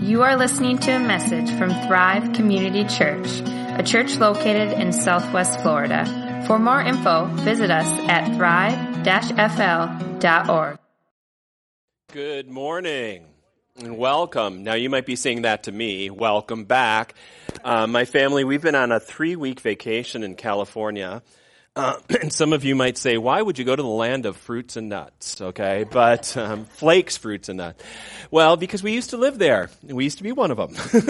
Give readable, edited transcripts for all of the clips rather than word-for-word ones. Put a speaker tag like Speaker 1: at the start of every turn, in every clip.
Speaker 1: You are listening to a message from Thrive Community Church, a church located in Southwest Florida. For more info, visit us at thrive-fl.org.
Speaker 2: Good morning and welcome. Now you might be saying that to me. Welcome back. My family, we've been on a 3-week vacation in California. And some of you might say, why would you go to the land of fruits and nuts? Okay, but flakes, fruits, and nuts. Well, because we used to live there. We used to be one of them.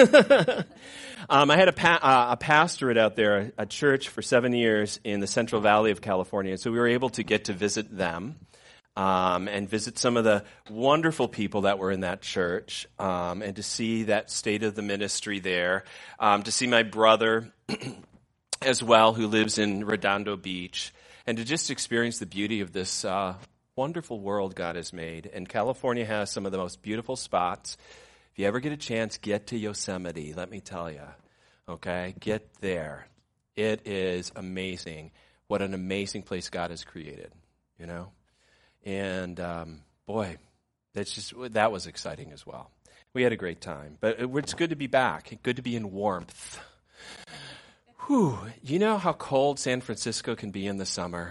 Speaker 2: I had a pastorate out there, a church for 7 years in the Central Valley of California. So we were able to get to visit them and visit some of the wonderful people that were in that church and to see that state of the ministry there, to see my brother as well, who lives in Redondo Beach, and to just experience the beauty of this wonderful world God has made. And California has some of the most beautiful spots. If you ever get a chance, get to Yosemite, let me tell you. Okay, get there. It is amazing. What an amazing place God has created, you know? And boy, that was exciting as well. We had a great time. But it's good to be back, good to be in warmth. Whew, you know how cold San Francisco can be in the summer?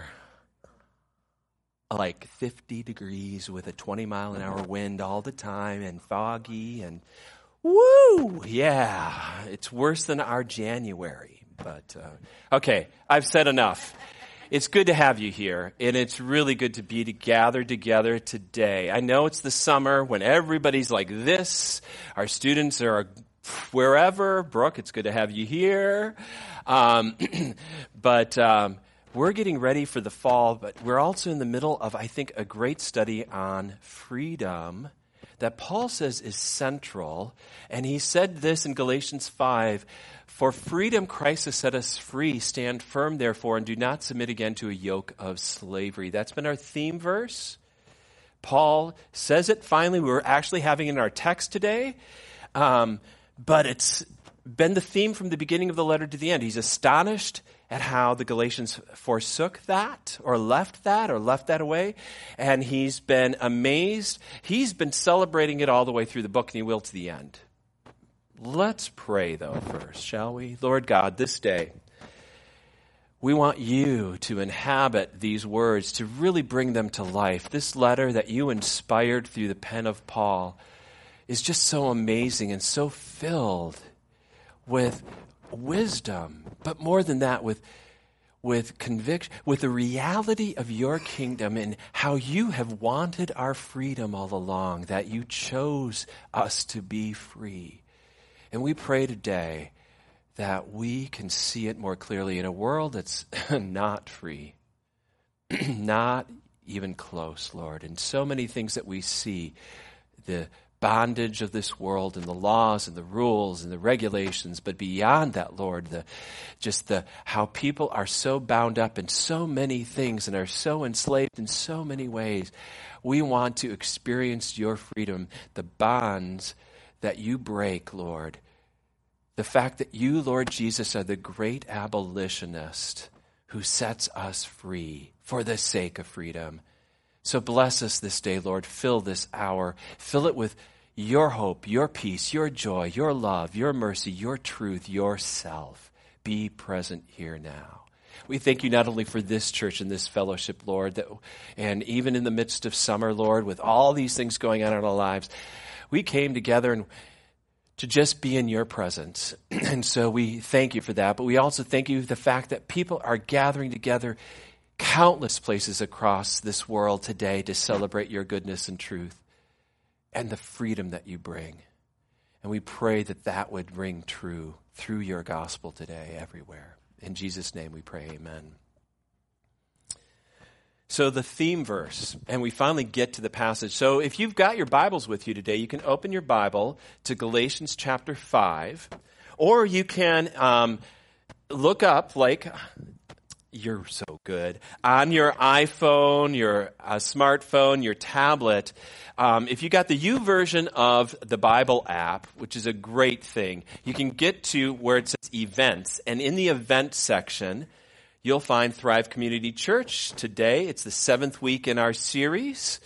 Speaker 2: Like 50 degrees with a 20-mile-an-hour wind all the time and foggy and woo! Yeah, it's worse than our January. But, okay, I've said enough. It's good to have you here, and it's really good to be gathered together today. I know it's the summer when everybody's like this. Our students are wherever. Brooke, it's good to have you here. But we're getting ready for the fall, but we're also in the middle of, I think, a great study on freedom that Paul says is central. And he said this in Galatians 5, "For freedom Christ has set us free. Stand firm, therefore, and do not submit again to a yoke of slavery." That's been our theme verse. Paul says it finally. We're actually having it in our text today. But it's been the theme from the beginning of the letter to the end. He's astonished at how the Galatians forsook that or left that away. And he's been amazed. He's been celebrating it all the way through the book, and he will to the end. Let's pray, though, first, shall we? Lord God, this day, we want you to inhabit these words, to really bring them to life. This letter that you inspired through the pen of Paul is just so amazing and so filled with wisdom, but more than that, with conviction, with the reality of your kingdom and how you have wanted our freedom all along, that you chose us to be free. And we pray today that we can see it more clearly in a world that's not free, not even close, Lord. And so many things that we see, the bondage of this world and the laws and the rules and the regulations, but beyond that, Lord, how people are so bound up in so many things and are so enslaved in so many ways. We want to experience your freedom, the bonds that you break, Lord. The fact that you, Lord Jesus, are the great abolitionist who sets us free for the sake of freedom. So bless us this day, Lord. Fill this hour. Fill it with your hope, your peace, your joy, your love, your mercy, your truth, yourself. Be present here now. We thank you not only for this church and this fellowship, Lord, and even in the midst of summer, Lord, with all these things going on in our lives, we came together and to just be in your presence. And so we thank you for that. But we also thank you for the fact that people are gathering together countless places across this world today to celebrate your goodness and truth and the freedom that you bring. And we pray that that would ring true through your gospel today everywhere. In Jesus' name we pray, amen. So the theme verse, and we finally get to the passage. So if you've got your Bibles with you today, you can open your Bible to Galatians chapter 5, or you can look up, like, you're so good, on your iPhone, your smartphone, your tablet. If you got the YouVersion of the Bible app, which is a great thing, you can get to where it says events, and in the events section, you'll find Thrive Community Church. Today, it's the 7th week in our series.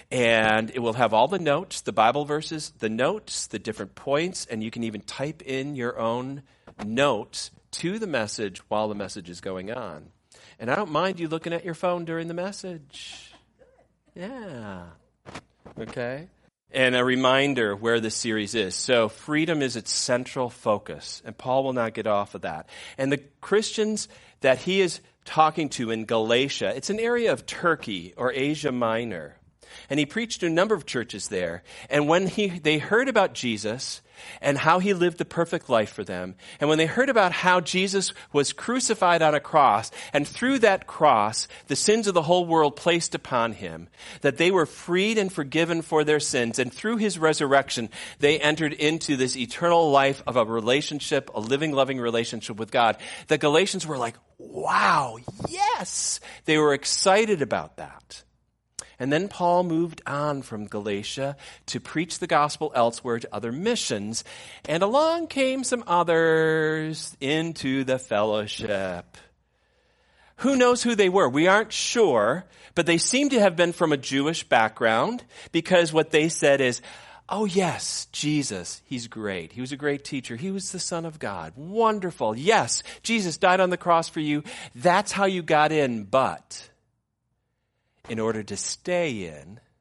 Speaker 2: And it will have all the notes, the Bible verses, the notes, the different points, and you can even type in your own notes to the message while the message is going on. And I don't mind you looking at your phone during the message. Yeah. Okay? And a reminder where this series is. So freedom is its central focus, and Paul will not get off of that. And the Christians that he is talking to in Galatia, it's an area of Turkey or Asia Minor. And he preached to a number of churches there. And when they heard about Jesus and how he lived the perfect life for them, and when they heard about how Jesus was crucified on a cross, and through that cross, the sins of the whole world placed upon him, that they were freed and forgiven for their sins, and through his resurrection, they entered into this eternal life of a relationship, a living, loving relationship with God. The Galatians were like, wow, yes! They were excited about that. And then Paul moved on from Galatia to preach the gospel elsewhere to other missions. And along came some others into the fellowship. Who knows who they were? We aren't sure, but they seem to have been from a Jewish background, because what they said is, oh yes, Jesus, he's great. He was a great teacher. He was the Son of God. Wonderful. Yes, Jesus died on the cross for you. That's how you got in, but in order to stay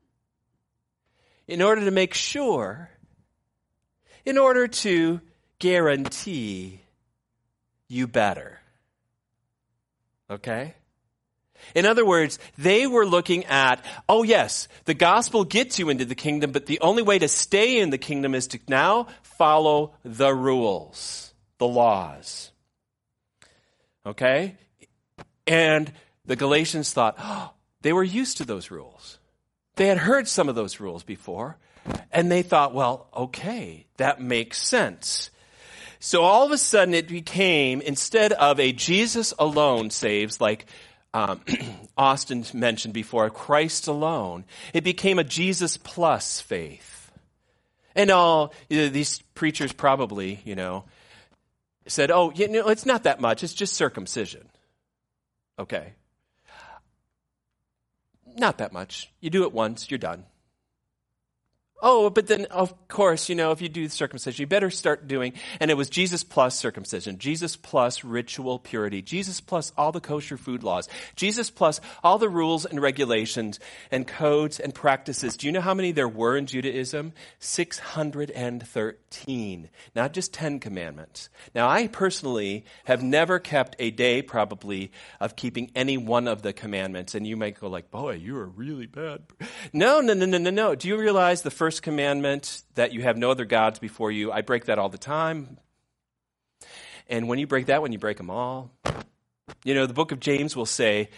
Speaker 2: in order to make sure, in order to guarantee you better. Okay? In other words, they were looking at, oh yes, the gospel gets you into the kingdom, but the only way to stay in the kingdom is to now follow the rules, the laws. Okay? And the Galatians thought, oh, they were used to those rules. They had heard some of those rules before, and they thought, well, okay, that makes sense. So all of a sudden it became, instead of a Jesus alone saves, like Austin mentioned before, Christ alone, it became a Jesus plus faith. And these preachers probably, said, oh, it's not that much, it's just circumcision. Okay. Not that much. You do it once, you're done. Oh, but then, of course, if you do circumcision, you better start doing, and it was Jesus plus circumcision, Jesus plus ritual purity, Jesus plus all the kosher food laws, Jesus plus all the rules and regulations and codes and practices. Do you know how many there were in Judaism? 613. Not just 10 commandments. Now, I personally have never kept a day, probably, of keeping any one of the commandments, and you might go like, boy, you are really bad. No. Do you realize the first commandment, that you have no other gods before you? I break that all the time. And when you break that one, you break them all. The book of James will say,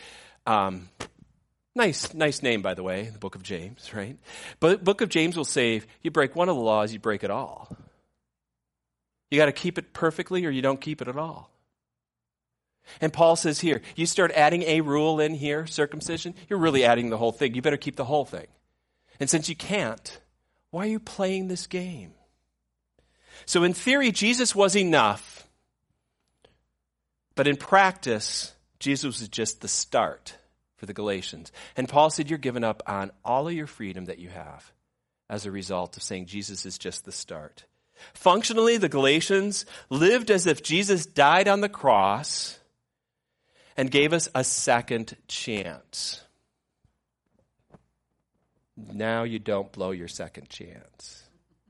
Speaker 2: nice name, by the way, the book of James, right? But the book of James will say, if you break one of the laws, you break it all. You got to keep it perfectly or you don't keep it at all. And Paul says here, you start adding a rule in here, circumcision, you're really adding the whole thing. You better keep the whole thing. And since you can't, why are you playing this game? So in theory, Jesus was enough. But in practice, Jesus was just the start for the Galatians. And Paul said, you're giving up on all of your freedom that you have as a result of saying Jesus is just the start. Functionally, the Galatians lived as if Jesus died on the cross and gave us a second chance. Now you don't blow your second chance.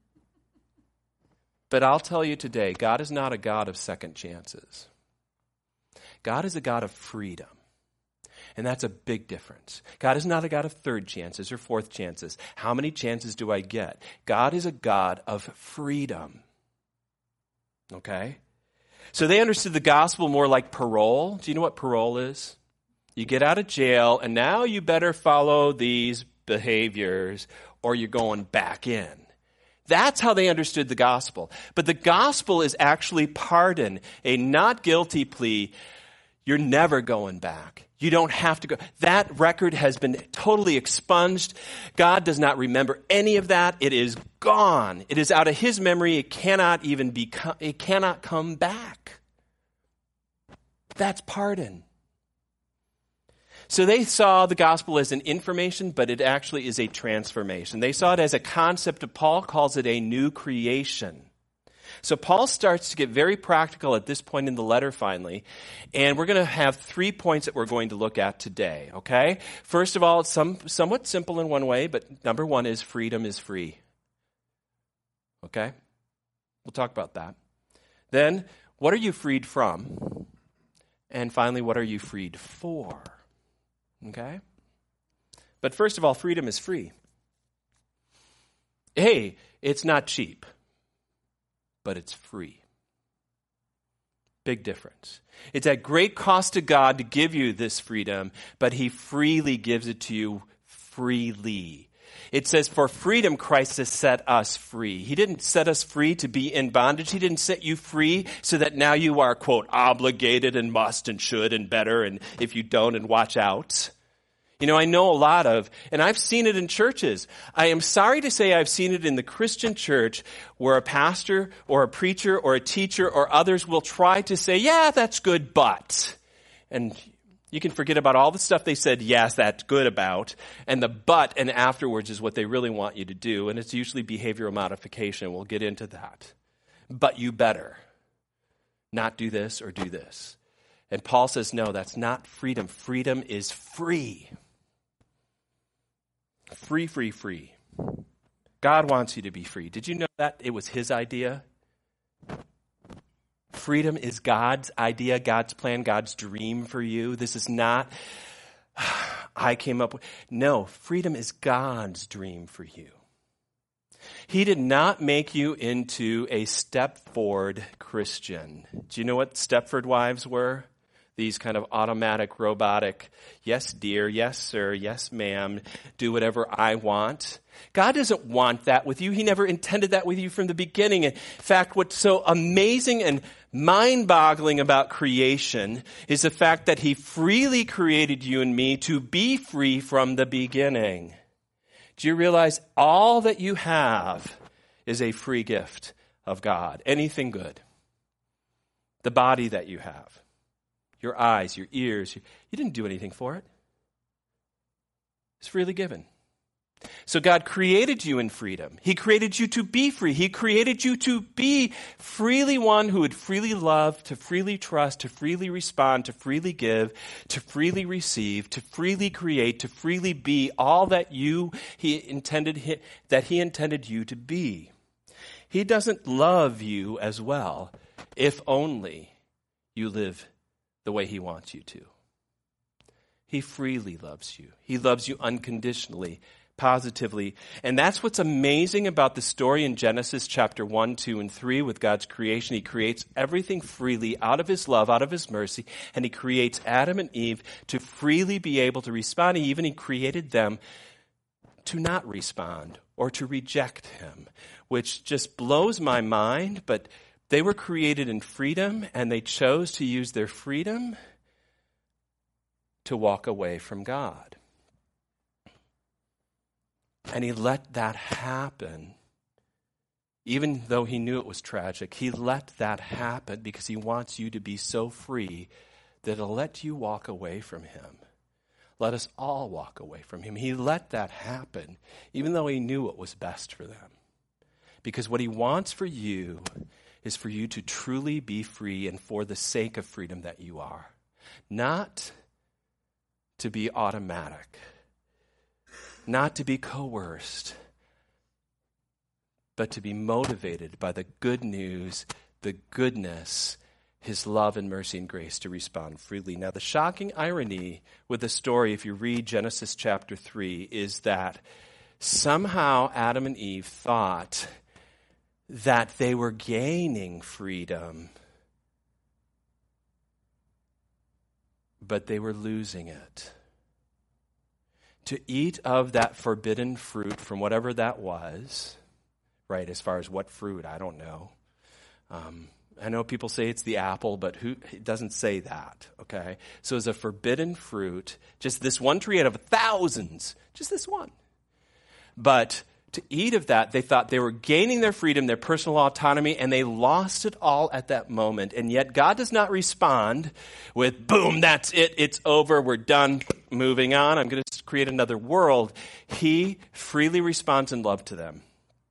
Speaker 2: But I'll tell you today, God is not a God of second chances. God is a God of freedom. And that's a big difference. God is not a God of third chances or fourth chances. How many chances do I get? God is a God of freedom. Okay? So they understood the gospel more like parole. Do you know what parole is? You get out of jail, and now you better follow these behaviors or you're going back in. That's how they understood the gospel. But the gospel is actually pardon, a not guilty plea. You're never going back. You don't have to go. That record has been totally expunged. God does not remember any of that. It is gone. It is out of his memory. It cannot come back. That's pardon. So they saw the gospel as an information, but it actually is a transformation. They saw it as a concept, Paul calls it a new creation. So Paul starts to get very practical at this point in the letter finally, and we're going to have 3 points that we're going to look at today, okay? First of all, it's somewhat simple in one way, but number one is freedom is free. Okay? We'll talk about that. Then, what are you freed from? And finally, what are you freed for? Okay? But first of all, freedom is free. Hey, it's not cheap, but it's free. Big difference. It's at great cost to God to give you this freedom, but he freely gives it to you freely. It says, for freedom, Christ has set us free. He didn't set us free to be in bondage. He didn't set you free so that now you are, quote, obligated and must and should and better, and if you don't, and watch out. You know, I know a lot of, and I've seen it in churches. I am sorry to say I've seen it in the Christian church where a pastor or a preacher or a teacher or others will try to say, yeah, that's good, but. And you can forget about all the stuff they said, yes, that's good about. And the but and afterwards is what they really want you to do. And it's usually behavioral modification. We'll get into that. But you better not do this or do this. And Paul says, no, that's not freedom. Freedom is free. Free, free, free. God wants you to be free. Did you know that? It was his idea. Freedom is God's idea, God's plan, God's dream for you. This is not, I came up with. No, freedom is God's dream for you. He did not make you into a Stepford Christian. Do you know what Stepford wives were? These kind of automatic, robotic, yes, dear, yes, sir, yes, ma'am, do whatever I want. God doesn't want that with you. He never intended that with you from the beginning. In fact, what's so amazing and mind-boggling about creation is the fact that he freely created you and me to be free from the beginning. Do you realize all that you have is a free gift of God? Anything good. The body that you have. Your eyes, your ears. You didn't do anything for it. It's freely given. So God created you in freedom. He created you to be free. He created you to be freely one who would freely love, to freely trust, to freely respond, to freely give, to freely receive, to freely create, to freely be all that he intended you to be. He doesn't love you as well if only you live the way he wants you to. He freely loves you. He loves you unconditionally, positively. And that's what's amazing about the story in Genesis chapter 1, 2, and 3 with God's creation. He creates everything freely out of his love, out of his mercy, and he creates Adam and Eve to freely be able to respond. He created them to not respond or to reject him, which just blows my mind, but they were created in freedom, and they chose to use their freedom to walk away from God. And he let that happen. Even though he knew it was tragic, he let that happen because he wants you to be so free that he'll let you walk away from him. Let us all walk away from him. He let that happen, even though he knew what was best for them. Because what he wants for you is for you to truly be free and for the sake of freedom that you are. Not to be automatic. Not to be coerced. But to be motivated by the good news, the goodness, his love and mercy and grace to respond freely. Now, the shocking irony with the story, if you read Genesis chapter 3, is that somehow Adam and Eve thought that they were gaining freedom, but they were losing it. To eat of that forbidden fruit from whatever that was, right, as far as what fruit, I don't know. I know people say it's the apple, but it doesn't say that, okay? So it's a forbidden fruit, just this one tree out of thousands, just this one. But to eat of that, they thought they were gaining their freedom, their personal autonomy, and they lost it all at that moment. And yet God does not respond with, boom, that's it, it's over, we're done, moving on. I'm going to create another world. He freely responds in love to them.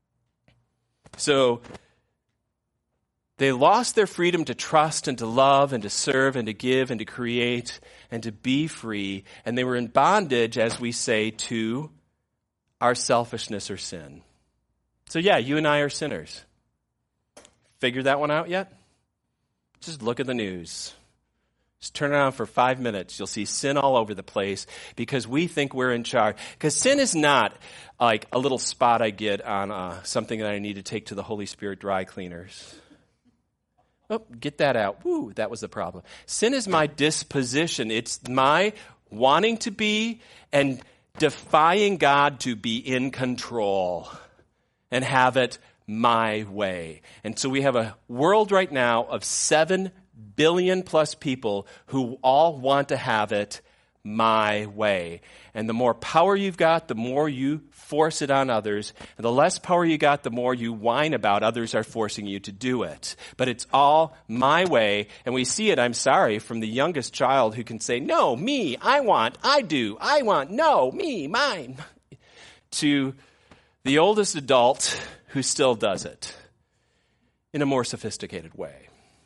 Speaker 2: So they lost their freedom to trust and to love and to serve and to give and to create and to be free. And they were in bondage, as we say, to our selfishness or sin. So yeah, you and I are sinners. Figured that one out yet? Just look at the news. Just turn it on for 5 minutes. You'll see sin all over the place because we think we're in charge. Because sin is not like a little spot I get on something that I need to take to the Holy Spirit dry cleaners. Oh, get that out. Woo, that was the problem. Sin is my disposition. It's my wanting to be and defying God to be in control and have it my way. And so we have a world right now of 7 billion plus people who all want to have it my way. And the more power you've got, the more you force it on others. And the less power you got, the more you whine about others are forcing you to do it. But it's all my way. And we see it, I'm sorry, from the youngest child who can say, no, me, I want, I do, I want, no, me, mine, to the oldest adult who still does it in a more sophisticated way.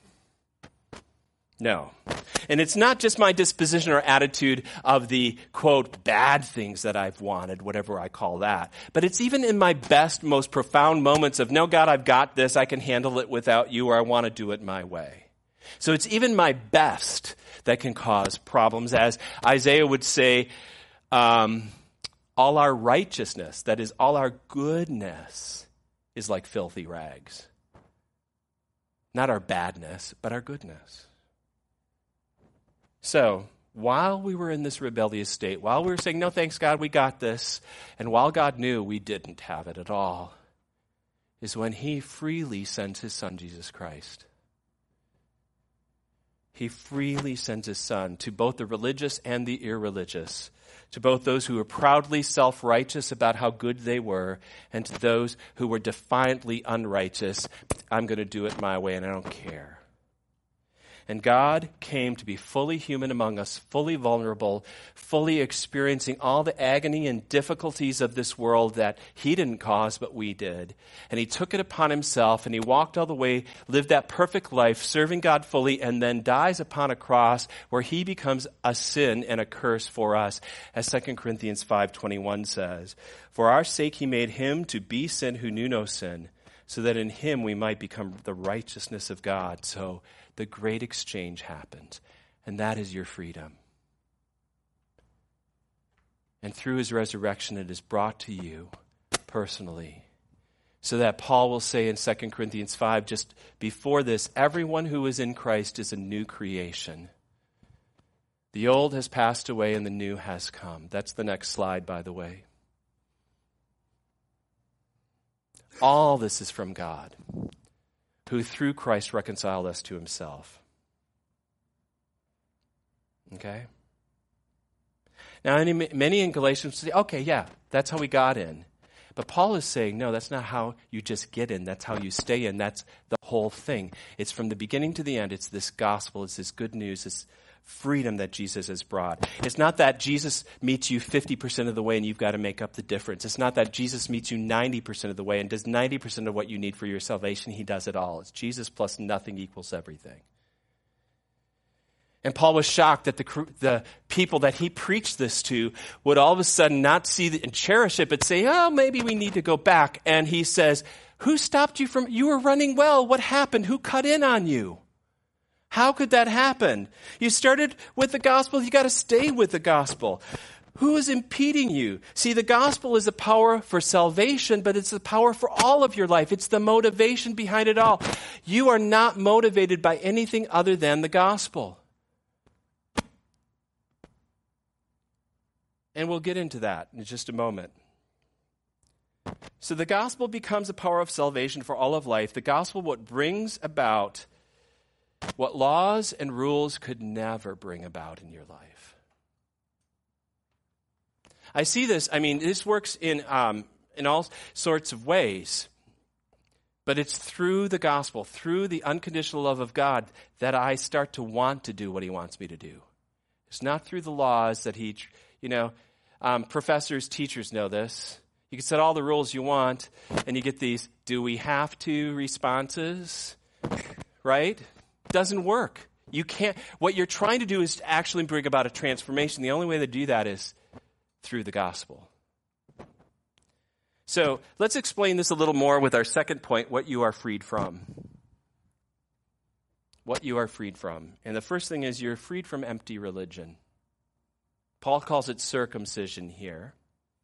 Speaker 2: No. And it's not just my disposition or attitude of the, quote, bad things that I've wanted, whatever I call that. But it's even in my best, most profound moments of, no, God, I've got this. I can handle it without you, or I want to do it my way. So it's even my best that can cause problems. As Isaiah would say, all our righteousness, that is, all our goodness, is like filthy rags. Not our badness, but our goodness. So, while we were in this rebellious state, while we were saying, no thanks God, we got this, and while God knew we didn't have it at all, is when he freely sends his son, Jesus Christ. He freely sends his son to both the religious and the irreligious, to both those who were proudly self-righteous about how good they were, and to those who were defiantly unrighteous. I'm going to do it my way and I don't care. And God came to be fully human among us, fully vulnerable, fully experiencing all the agony and difficulties of this world that he didn't cause, but we did. And he took it upon himself, and he walked all the way, lived that perfect life, serving God fully, and then dies upon a cross where he becomes a sin and a curse for us. As 2 Corinthians 5:21 says, for our sake he made him to be sin who knew no sin, so that in him we might become the righteousness of God. So the great exchange happened, and that is your freedom. And through his resurrection, it is brought to you personally. So that Paul will say in 2 Corinthians 5, just before this, everyone who is in Christ is a new creation. The old has passed away and the new has come. That's the next slide, by the way. All this is from God, who through Christ reconciled us to himself. Okay? Now, many in Galatians say, okay, yeah, that's how we got in. But Paul is saying, no, that's not how you just get in. That's how you stay in. That's the whole thing. It's from the beginning to the end. It's this gospel. It's this good news. It's freedom that Jesus has brought. It's not that Jesus meets you 50% of the way and you've got to make up the difference. It's not that Jesus meets you 90% of the way and does 90% of what you need for your salvation. He does it all. It's Jesus plus nothing equals everything. And Paul was shocked that the people that he preached this to would all of a sudden not see and cherish it, but say, oh, maybe we need to go back. And he says, who stopped you from, you were running well. What happened? Who cut in on you? How could that happen? You started with the gospel. You got to stay with the gospel. Who is impeding you? See, the gospel is the power for salvation, but it's the power for all of your life. It's the motivation behind it all. You are not motivated by anything other than the gospel. And we'll get into that in just a moment. So the gospel becomes a power of salvation for all of life. The gospel, what brings about what laws and rules could never bring about in your life. I see this, this works in all sorts of ways. But it's through the gospel, through the unconditional love of God, that I start to want to do what he wants me to do. It's not through the laws that he, professors, teachers know this. You can set all the rules you want, and you get these, do we have to responses, right? Doesn't work. You can't, what you're trying to do is to actually bring about a transformation. The only way to do that is through the gospel. So let's explain this a little more with our second point, what you are freed from. What you are freed from. And the first thing is you're freed from empty religion. Paul calls it circumcision here.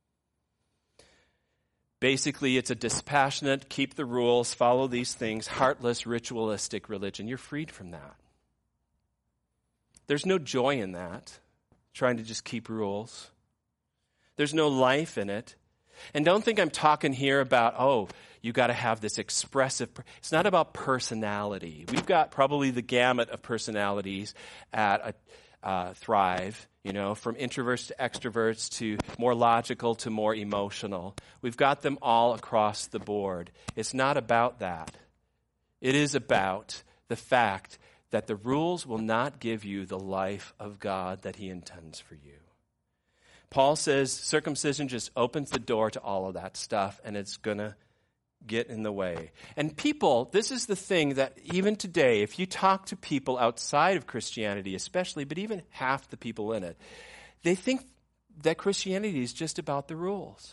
Speaker 2: Basically, it's a dispassionate, keep the rules, follow these things, heartless, ritualistic religion. You're freed from that. There's no joy in that, trying to just keep rules. There's no life in it. And don't think I'm talking here about, you got to have this expressive. It's not about personality. We've got probably the gamut of personalities at Thrive, from introverts to extroverts to more logical to more emotional. We've got them all across the board. It's not about that. It is about the fact that the rules will not give you the life of God that he intends for you. Paul says circumcision just opens the door to all of that stuff, and it's going to get in the way. And people, this is the thing that even today, if you talk to people outside of Christianity especially, but even half the people in it, they think that Christianity is just about the rules.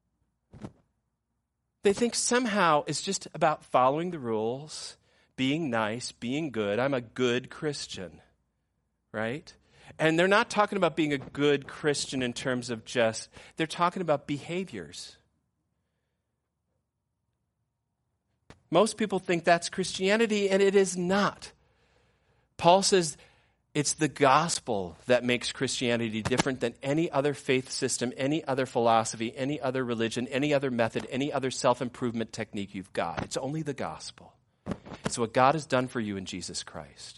Speaker 2: They think somehow it's just about following the rules, being nice, being good. I'm a good Christian, right? And they're not talking about being a good Christian in terms of they're talking about behaviors. Most people think that's Christianity, and it is not. Paul says it's the gospel that makes Christianity different than any other faith system, any other philosophy, any other religion, any other method, any other self-improvement technique you've got. It's only the gospel. It's what God has done for you in Jesus Christ.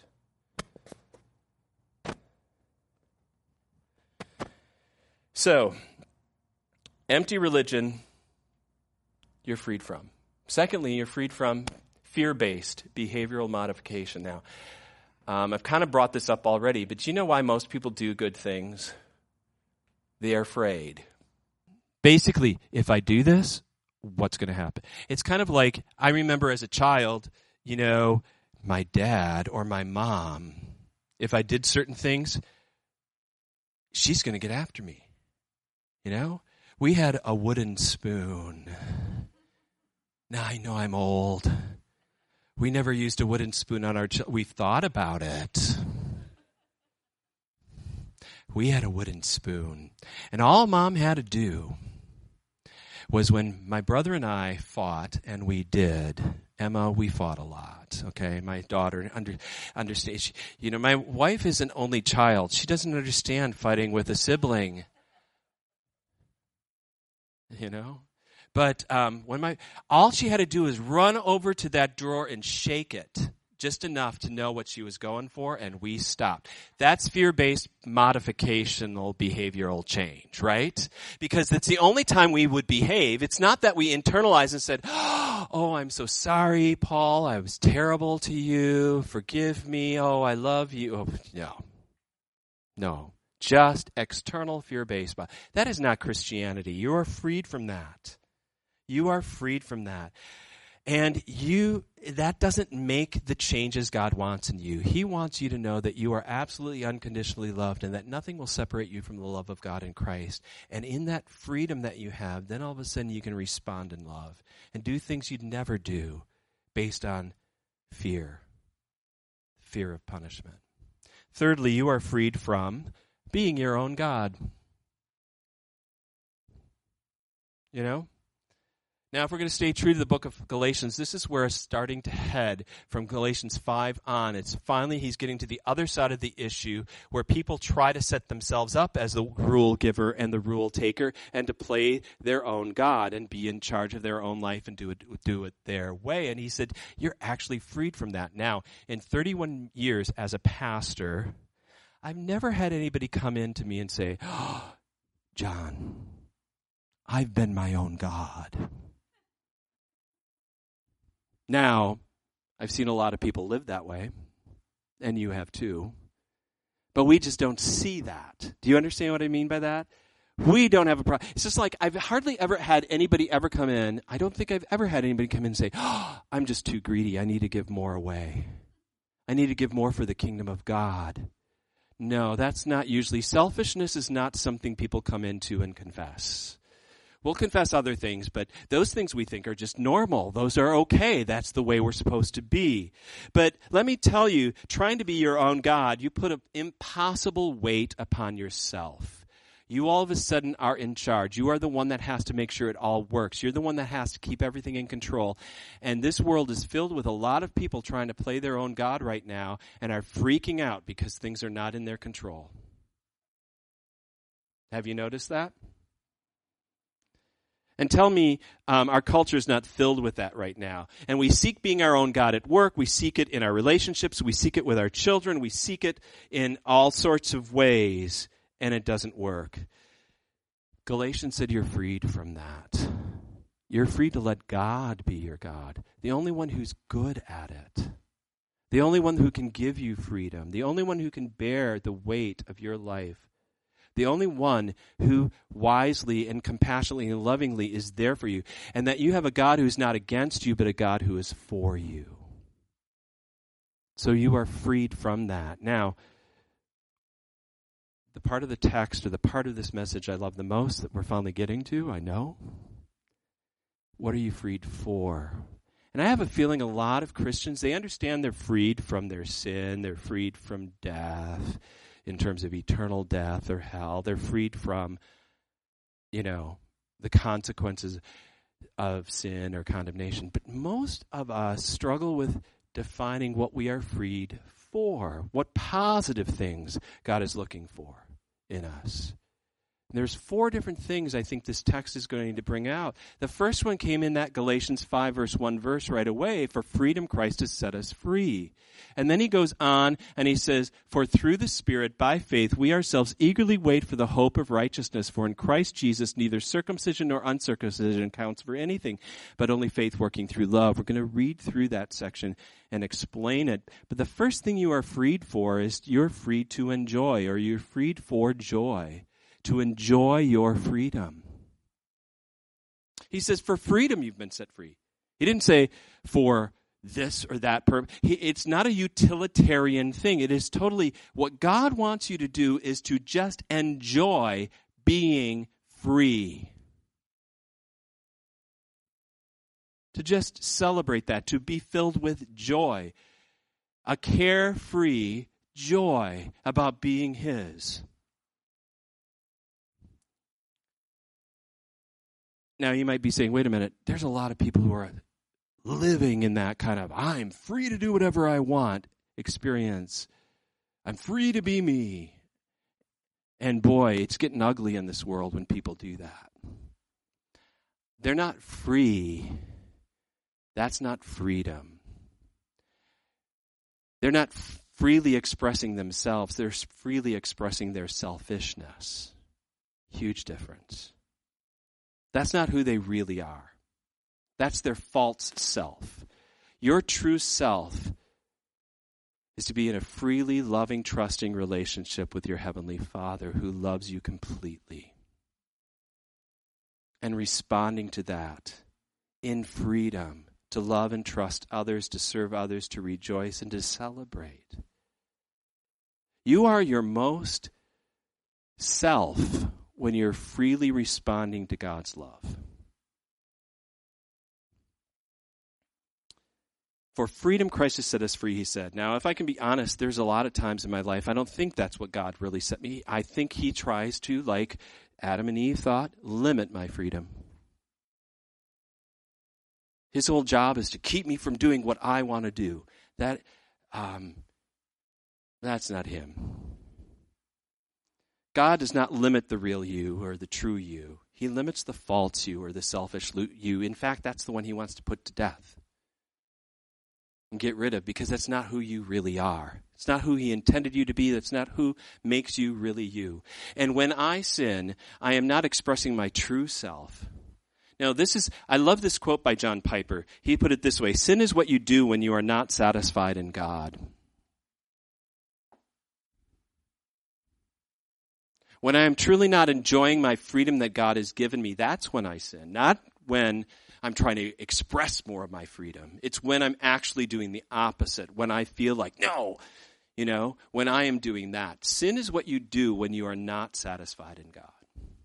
Speaker 2: So, empty religion, you're freed from. Secondly, you're freed from fear-based behavioral modification. Now, I've kind of brought this up already, but do you know why most people do good things? They are afraid. Basically, if I do this, what's going to happen? It's kind of like, I remember as a child, my dad or my mom, if I did certain things, she's going to get after me. We had a wooden spoon. Now I know I'm old. We never used a wooden spoon on our children. We've thought about it. We had a wooden spoon. And all Mom had to do was when my brother and I fought, and we did. Emma, we fought a lot, okay? My daughter understands. My wife is an only child. She doesn't understand fighting with a sibling. But all she had to do was run over to that drawer and shake it just enough to know what she was going for, and we stopped. That's fear-based modificational behavioral change, right? Because it's the only time we would behave. It's not that we internalize and said, oh, I'm so sorry, Paul. I was terrible to you. Forgive me. Oh, I love you. Oh, no. Just external fear-based. That is not Christianity. You are freed from that. You are freed from that. And that doesn't make the changes God wants in you. He wants you to know that you are absolutely unconditionally loved and that nothing will separate you from the love of God in Christ. And in that freedom that you have, then all of a sudden you can respond in love and do things you'd never do based on fear of punishment. Thirdly, you are freed from being your own God. Now, if we're going to stay true to the book of Galatians, this is where it's starting to head from Galatians 5 on. It's finally, he's getting to the other side of the issue where people try to set themselves up as the rule giver and the rule taker and to play their own God and be in charge of their own life and do it their way. And he said, you're actually freed from that. Now, in 31 years as a pastor, I've never had anybody come in to me and say, oh, John, I've been my own God. Now, I've seen a lot of people live that way, and you have too. But we just don't see that. Do you understand what I mean by that? We don't have a problem. It's just like I've hardly ever had anybody ever come in. I don't think I've ever had anybody come in and say, oh, I'm just too greedy. I need to give more away. I need to give more for the kingdom of God. No, that's not usually. Selfishness is not something people come into and confess. We'll confess other things, but those things we think are just normal. Those are okay. That's the way we're supposed to be. But let me tell you, trying to be your own God, you put an impossible weight upon yourself. You all of a sudden are in charge. You are the one that has to make sure it all works. You're the one that has to keep everything in control. And this world is filled with a lot of people trying to play their own God right now and are freaking out because things are not in their control. Have you noticed that? And tell me, our culture is not filled with that right now. And we seek being our own God at work. We seek it in our relationships. We seek it with our children. We seek it in all sorts of ways. And it doesn't work. Galatians said you're freed from that. You're free to let God be your God. The only one who's good at it. The only one who can give you freedom. The only one who can bear the weight of your life. The only one who wisely and compassionately and lovingly is there for you. And that you have a God who's not against you, but a God who is for you. So you are freed from that. Now, the part of the text or the part of this message I love the most that we're finally getting to, I know. What are you freed for? And I have a feeling a lot of Christians, they understand they're freed from their sin. They're freed from death in terms of eternal death or hell. They're freed from, the consequences of sin or condemnation. But most of us struggle with defining what we are freed for, what positive things God is looking for in us. And there's 4 different things I think this text is going to bring out. The first one came in that Galatians 5 verse 1 verse right away. For freedom Christ has set us free. And then he goes on and he says, for through the Spirit, by faith, we ourselves eagerly wait for the hope of righteousness. For in Christ Jesus, neither circumcision nor uncircumcision counts for anything, but only faith working through love. We're going to read through that section and explain it. But the first thing you are freed for is you're free to enjoy, or you're freed for joy. To enjoy your freedom. He says, for freedom you've been set free. He didn't say for this or that purpose. It's not a utilitarian thing. It is totally what God wants you to do is to just enjoy being free. To just celebrate that, to be filled with joy. A carefree joy about being His. Now, you might be saying, wait a minute, there's a lot of people who are living in that kind of, I'm free to do whatever I want experience. I'm free to be me. And boy, it's getting ugly in this world when people do that. They're not free. That's not freedom. They're not freely expressing themselves. They're freely expressing their selfishness. Huge difference. That's not who they really are. That's their false self. Your true self is to be in a freely loving, trusting relationship with your Heavenly Father who loves you completely. And responding to that in freedom, to love and trust others, to serve others, to rejoice and to celebrate. You are your most self when you're freely responding to God's love. For freedom, Christ has set us free, he said. Now, if I can be honest, there's a lot of times in my life, I don't think that's what God really set me. I think he tries to, like Adam and Eve thought, limit my freedom. His whole job is to keep me from doing what I want to do. That's not him. God does not limit the real you or the true you. He limits the false you or the selfish you. In fact, that's the one he wants to put to death and get rid of, because that's not who you really are. It's not who he intended you to be. That's not who makes you really you. And when I sin, I am not expressing my true self. Now, I love this quote by John Piper. He put it this way: sin is what you do when you are not satisfied in God. When I am truly not enjoying my freedom that God has given me, that's when I sin. Not when I'm trying to express more of my freedom. It's when I'm actually doing the opposite, when I feel like, no, when I am doing that. Sin is what you do when you are not satisfied in God.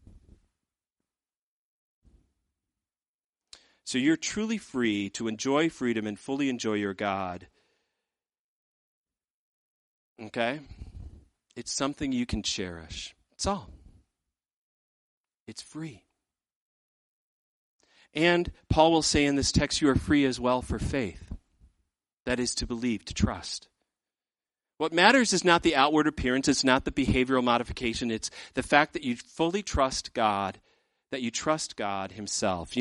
Speaker 2: So you're truly free to enjoy freedom and fully enjoy your God. Okay? It's something you can cherish. It's all. It's free. And Paul will say in this text, you are free as well for faith. That is to believe, to trust. What matters is not the outward appearance, it's not the behavioral modification, it's the fact that you fully trust God, that you trust God himself.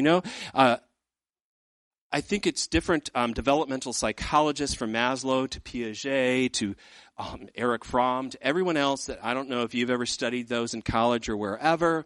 Speaker 2: I think it's different developmental psychologists from Maslow to Piaget to Erich Fromm to everyone else that I don't know if you've ever studied those in college or wherever.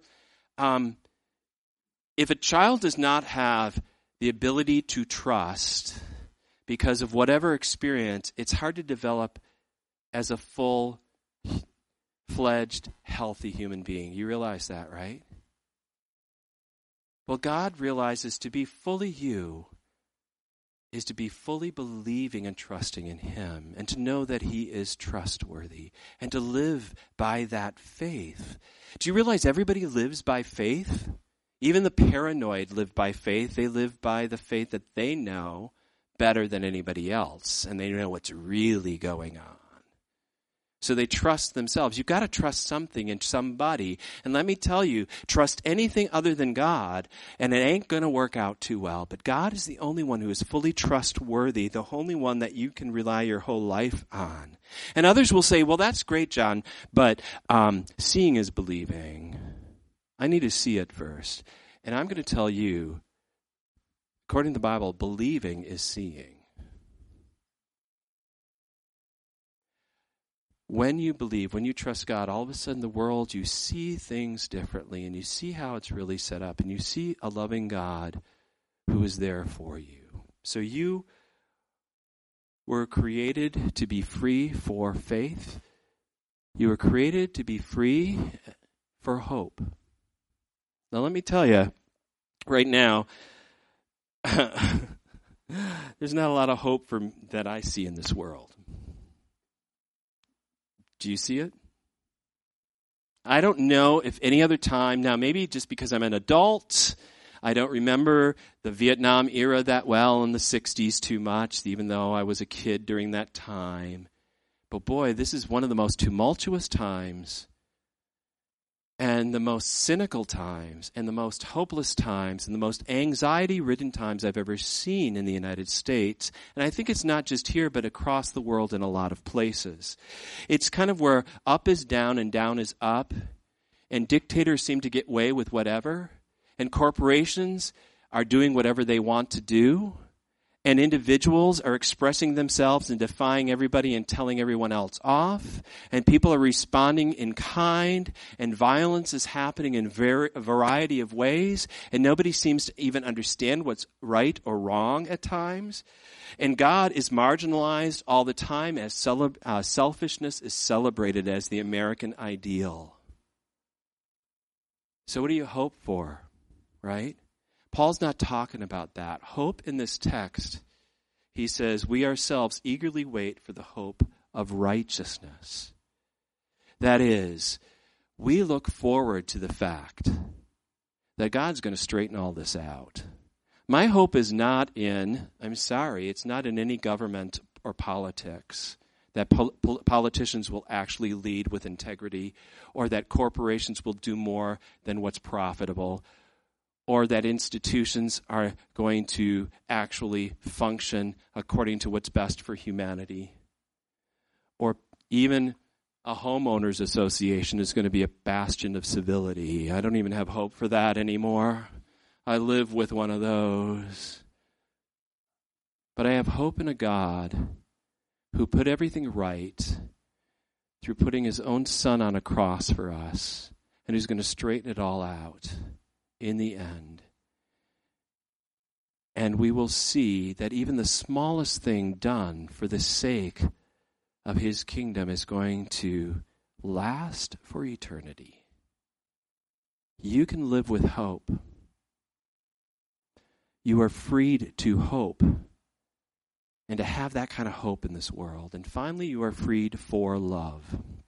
Speaker 2: If a child does not have the ability to trust because of whatever experience, it's hard to develop as a full-fledged, healthy human being. You realize that, right? Well, God realizes to be fully you is to be fully believing and trusting in him and to know that he is trustworthy and to live by that faith. Do you realize everybody lives by faith? Even the paranoid live by faith. They live by the faith that they know better than anybody else and they know what's really going on. So they trust themselves. You've got to trust something in somebody. And let me tell you, trust anything other than God, and it ain't going to work out too well. But God is the only one who is fully trustworthy, the only one that you can rely your whole life on. And others will say, well, that's great, John, but seeing is believing. I need to see it first. And I'm going to tell you, according to the Bible, believing is seeing. When you believe, when you trust God, all of a sudden the world, you see things differently and you see how it's really set up and you see a loving God who is there for you. So you were created to be free for faith. You were created to be free for hope. Now let me tell you, right now, there's not a lot of hope that I see in this world. Do you see it? I don't know if any other time, now maybe just because I'm an adult, I don't remember the Vietnam era that well in the 60s too much, even though I was a kid during that time. But boy, this is one of the most tumultuous times and the most cynical times and the most hopeless times and the most anxiety-ridden times I've ever seen in the United States. And I think it's not just here, but across the world in a lot of places. It's kind of where up is down and down is up, and dictators seem to get away with whatever, and corporations are doing whatever they want to do, and individuals are expressing themselves and defying everybody and telling everyone else off. And people are responding in kind. And violence is happening in a variety of ways. And nobody seems to even understand what's right or wrong at times. And God is marginalized all the time as selfishness is celebrated as the American ideal. So what do you hope for, right? Paul's not talking about that. Hope in this text, he says, we ourselves eagerly wait for the hope of righteousness. That is, we look forward to the fact that God's going to straighten all this out. My hope is not in, it's not in any government or politics, that politicians will actually lead with integrity, or that corporations will do more than what's profitable, or that institutions are going to actually function according to what's best for humanity. Or even a homeowners association is going to be a bastion of civility. I don't even have hope for that anymore. I live with one of those. But I have hope in a God who put everything right through putting his own son on a cross for us, and who's going to straighten it all out in the end. And we will see that even the smallest thing done for the sake of his kingdom is going to last for eternity. you can live with hope. You are freed to hope and to have that kind of hope in this world. And finally, you are freed for love.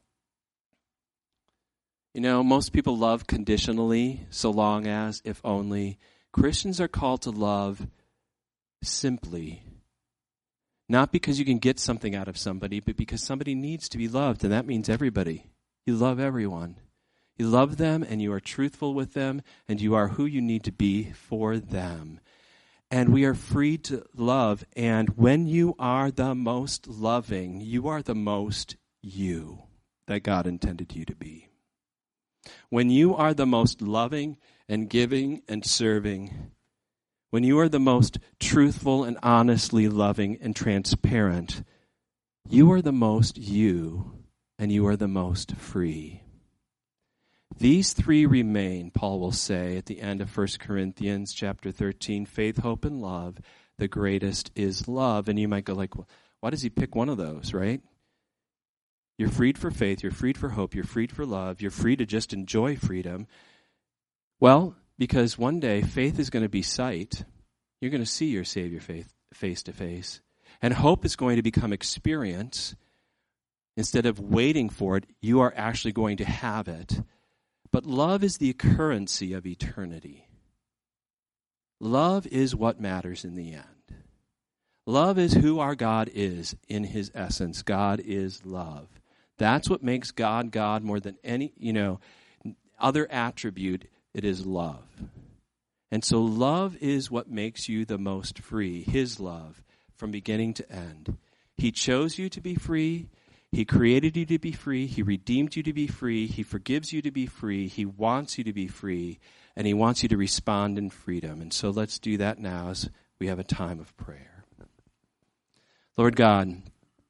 Speaker 2: You know, most people love conditionally, so long as, if only. Christians are called to love simply. Not because you can get something out of somebody, but because somebody needs to be loved, and that means everybody. You love everyone. You love them, and you are truthful with them, and you are who you need to be for them. And we are free to love, and when you are the most loving, you are the most you that God intended you to be. When you are the most loving and giving and serving, when you are the most truthful and honestly loving and transparent, you are the most you, and you are the most free. These three remain, Paul will say at the end of 1 Corinthians chapter 13, faith, hope, and love. The greatest is love. And you might go like, well, why does he pick one of those, right? You're freed for faith, you're freed for hope, you're freed for love, you're free to just enjoy freedom. Well, because one day faith is going to be sight. You're going to see your Savior face to face. And hope is going to become experience. Instead of waiting for it, you are actually going to have it. But love is the currency of eternity. Love is what matters in the end. Love is who our God is in his essence. God is love. That's what makes God God more than any, other attribute. It is love. And so love is what makes you the most free, his love, from beginning to end. He chose you to be free. He created you to be free. He redeemed you to be free. He forgives you to be free. He wants you to be free. And he wants you to respond in freedom. And so let's do that now as we have a time of prayer. Lord God,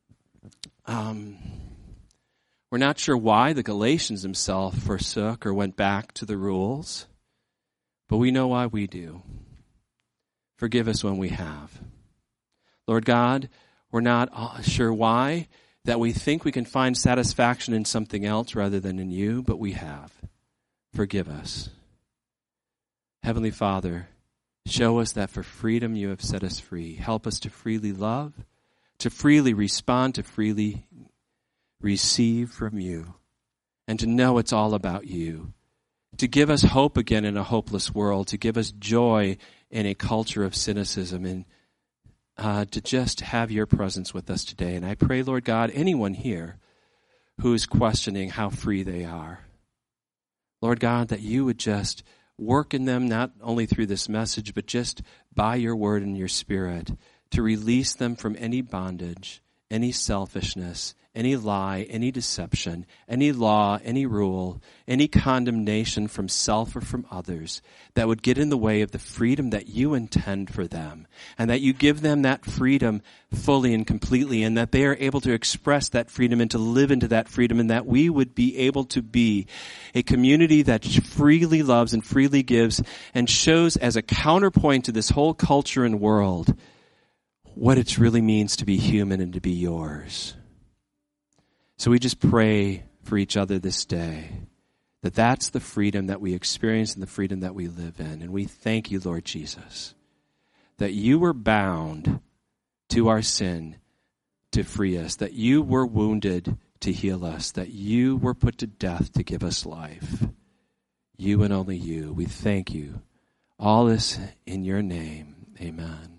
Speaker 2: we're not sure why the Galatians themselves forsook or went back to the rules, but we know why we do. Forgive us when we have. Lord God, we're not sure why that we think we can find satisfaction in something else rather than in you, but we have. Forgive us. Heavenly Father, show us that for freedom you have set us free. Help us to freely love, to freely respond, to freely receive from you, and to know it's all about you. To give us hope again in a hopeless world, to give us joy in a culture of cynicism, and to just have your presence with us today. And I pray, Lord God, anyone here who is questioning how free they are, Lord God, that you would just work in them, not only through this message, but just by your word and your spirit, to release them from any bondage, any selfishness, any lie, any deception, any law, any rule, any condemnation from self or from others that would get in the way of the freedom that you intend for them, and that you give them that freedom fully and completely, and that they are able to express that freedom and to live into that freedom, and that we would be able to be a community that freely loves and freely gives and shows as a counterpoint to this whole culture and world what it really means to be human and to be yours. So we just pray for each other this day, that that's the freedom that we experience and the freedom that we live in. And we thank you, Lord Jesus, that you were bound to our sin to free us, that you were wounded to heal us, that you were put to death to give us life. You and only you. We thank you. All this in your name. Amen.